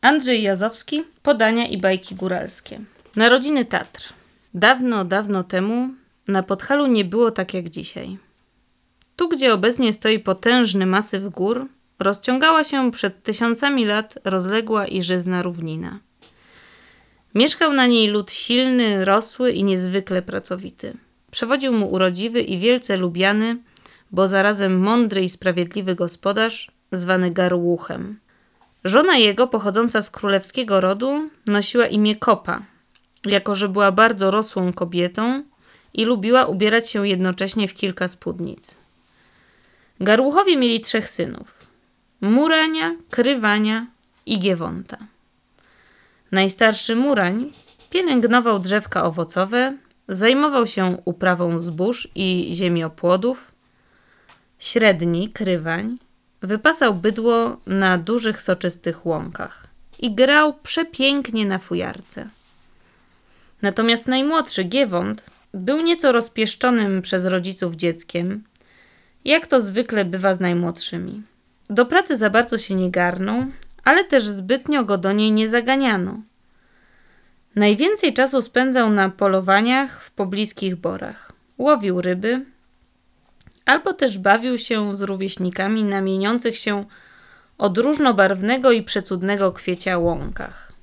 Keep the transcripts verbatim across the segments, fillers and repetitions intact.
Andrzej Jazowski, Podania i bajki góralskie. Narodziny Tatr. Dawno, dawno temu na Podhalu nie było tak jak dzisiaj. Tu, gdzie obecnie stoi potężny masyw gór, rozciągała się przed tysiącami lat rozległa i żyzna równina. Mieszkał na niej lud silny, rosły i niezwykle pracowity. Przewodził mu urodziwy i wielce lubiany, bo zarazem mądry i sprawiedliwy gospodarz, zwany Garłuchem. Żona jego, pochodząca z królewskiego rodu, nosiła imię Kopa, jako że była bardzo rosłą kobietą i lubiła ubierać się jednocześnie w kilka spódnic. Garłuchowie mieli trzech synów: Murania, Krywania i Giewonta. Najstarszy Murań pielęgnował drzewka owocowe, zajmował się uprawą zbóż i ziemiopłodów. Średni, Krywań, wypasał bydło na dużych, soczystych łąkach i grał przepięknie na fujarce. Natomiast najmłodszy Giewont był nieco rozpieszczonym przez rodziców dzieckiem, jak to zwykle bywa z najmłodszymi. Do pracy za bardzo się nie garnął, ale też zbytnio go do niej nie zaganiano. Najwięcej czasu spędzał na polowaniach w pobliskich borach. Łowił ryby, albo też bawił się z rówieśnikami na mieniących się od różnobarwnego i przecudnego kwiecia łąkach.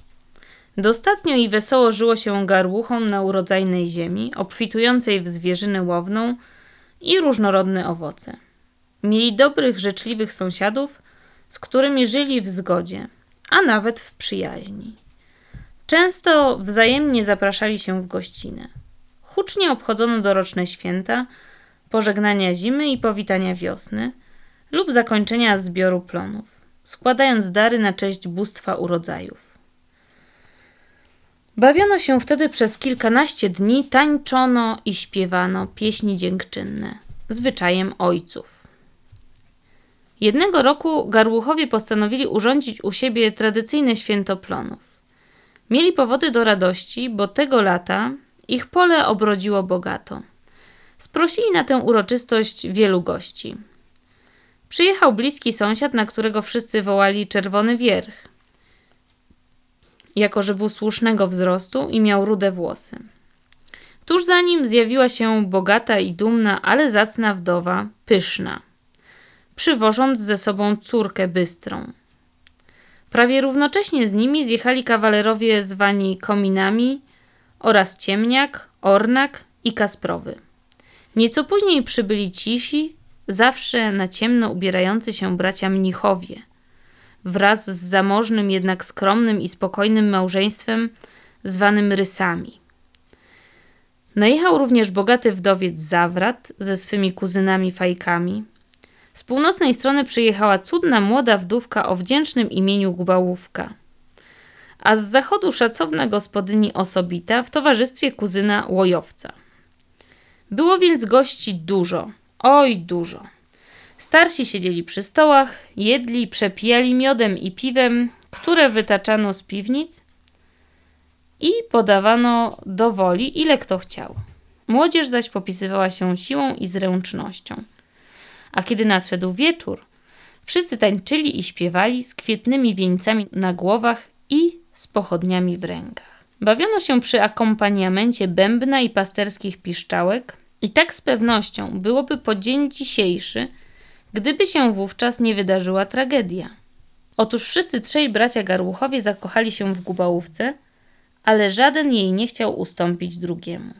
Dostatnio i wesoło żyło się Garłuchom na urodzajnej ziemi, obfitującej w zwierzynę łowną i różnorodne owoce. Mieli dobrych, życzliwych sąsiadów, z którymi żyli w zgodzie, a nawet w przyjaźni. Często wzajemnie zapraszali się w gościnę. Hucznie obchodzono doroczne święta, pożegnania zimy i powitania wiosny lub zakończenia zbioru plonów, składając dary na cześć bóstwa urodzajów. Bawiono się wtedy przez kilkanaście dni, tańczono i śpiewano pieśni dziękczynne, zwyczajem ojców. Jednego roku Garłuchowie postanowili urządzić u siebie tradycyjne święto plonów. Mieli powody do radości, bo tego lata ich pole obrodziło bogato. Sprosili na tę uroczystość wielu gości. Przyjechał bliski sąsiad, na którego wszyscy wołali Czerwony Wierch, jako że był słusznego wzrostu i miał rude włosy. Tuż za nim zjawiła się bogata i dumna, ale zacna wdowa, Pyszna, przywożąc ze sobą córkę Bystrą. Prawie równocześnie z nimi zjechali kawalerowie zwani Kominami oraz Ciemniak, Ornak i Kasprowy. Nieco później przybyli cisi, zawsze na ciemno ubierający się bracia Mnichowie, wraz z zamożnym, jednak skromnym i spokojnym małżeństwem zwanym Rysami. Najechał również bogaty wdowiec Zawrat ze swymi kuzynami Fajkami. Z północnej strony przyjechała cudna młoda wdówka o wdzięcznym imieniu Gubałówka, a z zachodu szacowna gospodyni Osobita w towarzystwie kuzyna Łojowca. Było więc gości dużo, oj dużo. Starsi siedzieli przy stołach, jedli, przepijali miodem i piwem, które wytaczano z piwnic i podawano do woli, ile kto chciał. Młodzież zaś popisywała się siłą i zręcznością. A kiedy nadszedł wieczór, wszyscy tańczyli i śpiewali z kwietnymi wieńcami na głowach i z pochodniami w rękach. Bawiono się przy akompaniamencie bębna i pasterskich piszczałek i tak z pewnością byłoby po dzień dzisiejszy, gdyby się wówczas nie wydarzyła tragedia. Otóż wszyscy trzej bracia Garłuchowie zakochali się w Gubałówce, ale żaden jej nie chciał ustąpić drugiemu.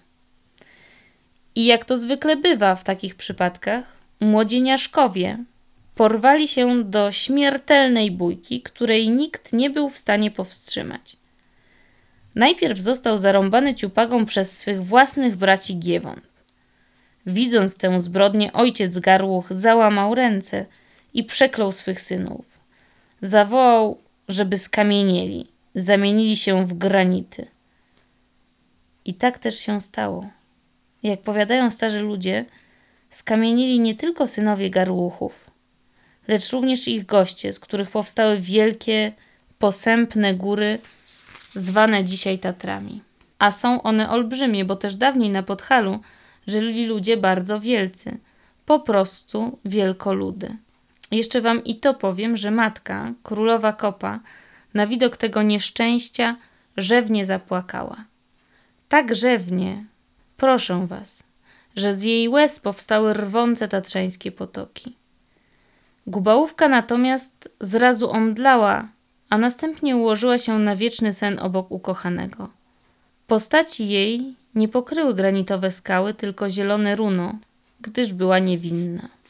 I jak to zwykle bywa w takich przypadkach, młodzieniaszkowie porwali się do śmiertelnej bójki, której nikt nie był w stanie powstrzymać. Najpierw został zarąbany ciupagą przez swych własnych braci Giewont. Widząc tę zbrodnię, ojciec Garłuch załamał ręce i przeklął swych synów. Zawołał, żeby skamienieli, zamienili się w granity. I tak też się stało. Jak powiadają starzy ludzie, skamienili nie tylko synowie Garłuchów, lecz również ich goście, z których powstały wielkie, posępne góry, zwane dzisiaj Tatrami. A są one olbrzymie, bo też dawniej na Podhalu żyli ludzie bardzo wielcy, po prostu wielkoludy. Jeszcze wam i to powiem, że matka, królowa Kopa, na widok tego nieszczęścia rzewnie zapłakała. Tak rzewnie, proszę was, że z jej łez powstały rwące tatrzańskie potoki. Gubałówka natomiast zrazu omdlała, a następnie ułożyła się na wieczny sen obok ukochanego. Postaci jej nie pokryły granitowe skały, tylko zielone runo, gdyż była niewinna.